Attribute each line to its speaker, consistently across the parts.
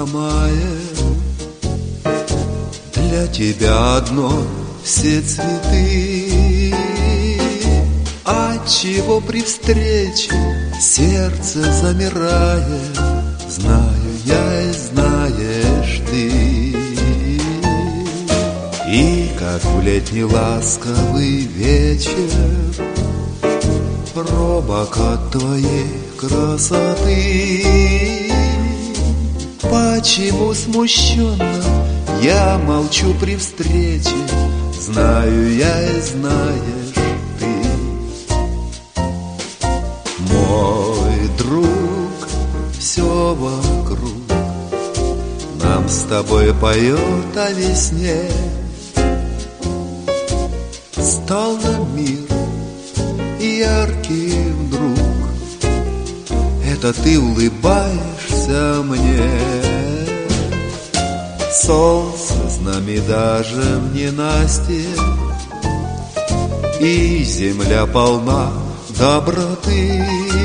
Speaker 1: самая. Для тебя одно все цветы. Отчего при встрече сердце замирает, знаю я и знаешь ты. И как в летний ласковый вечер пробок от твоей красоты. Почему смущенно я молчу при встрече, знаю я и знаешь ты. Мой друг, все вокруг нам с тобой поет о весне. Стал нам мир яркий вдруг, это ты улыбаешься мне. Солнце с нами даже в ненастье, и земля полна доброты.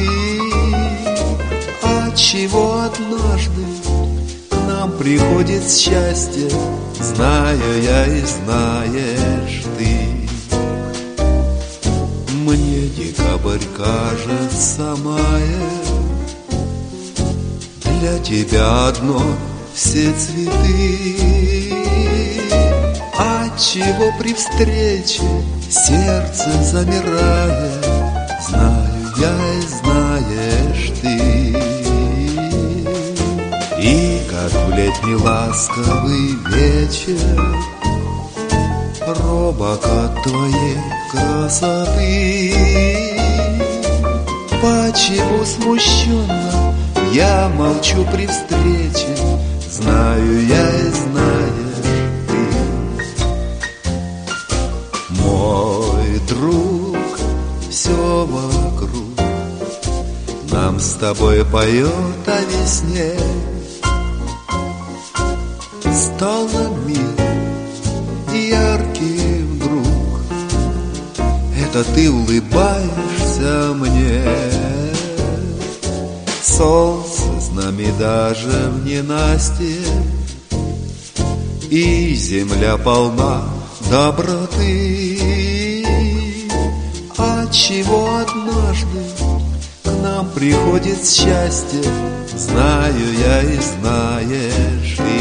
Speaker 1: Отчего однажды к нам приходит счастье, знаю я и знаешь ты. Мне декабрь кажется маем, для тебя одно все цветы. Отчего при встрече сердце замирает, знаю я и знаешь ты. И как в летний ласковый вечер пробок от твоей красоты. Почему смущенно я молчу при встрече, знаю я и знаешь ты. Мой друг, все вокруг нам с тобой поет о весне. Стал нам мир яркий вдруг, это ты улыбаешься мне. Солнце с нами даже в ненастье, и земля полна доброты. Отчего однажды к нам приходит счастье, знаю я и знаешь ты.